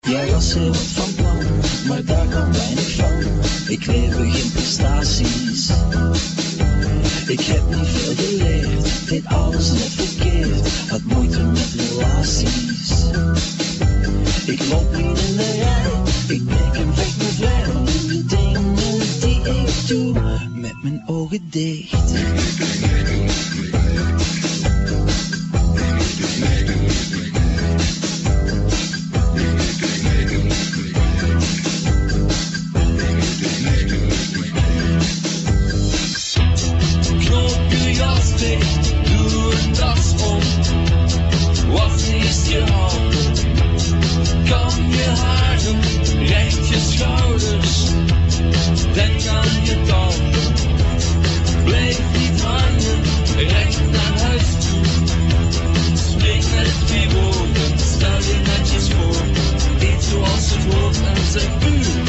Jij was heel wat van plan, maar daar kwam weinig van. Ik lever geen prestaties. Ik heb niet veel geleerd, deed alles net verkeerd. Had moeite met relaties. Ik loop niet in de rij, ik denk en vecht me vrij. Van de dingen die ik doe, met mijn ogen dicht. Doe een das om, was is je handen, kam je haren, recht je schouders, denk aan je tanden, blijf niet hangen, recht naar huis toe, spreek met die woorden, stel je netjes voor, eet zoals het hoort en zeg puur.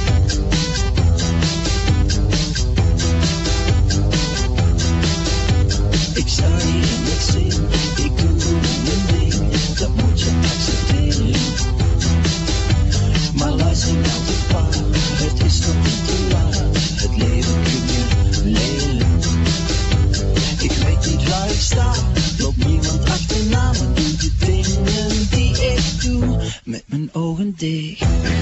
Ik sta hier in het zin, ik doe mijn ding, dat moet je accepteren. Maar luister nou te pa, het is nog niet te laat, het leven kun je leren. Ik weet niet waar ik sta, loop niemand achterna, maar doe de dingen die ik doe, met mijn ogen dicht.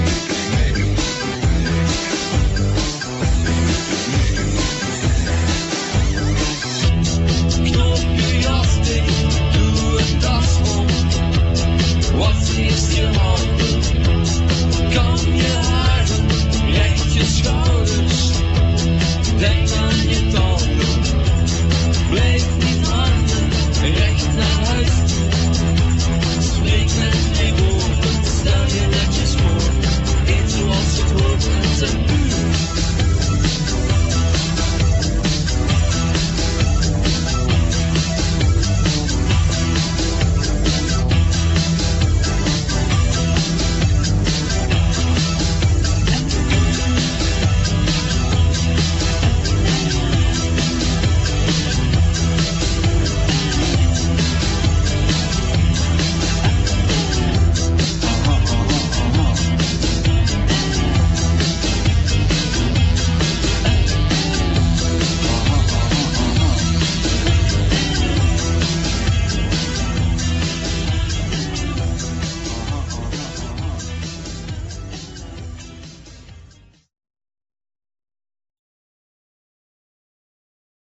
Wat is je handen, kam je haren, recht je schouders, denk aan je tanden, blijf niet hangen, recht naar huis toe, spreek met die woorden, stel je netjes voor, eet zoals het hoort en zeg puur.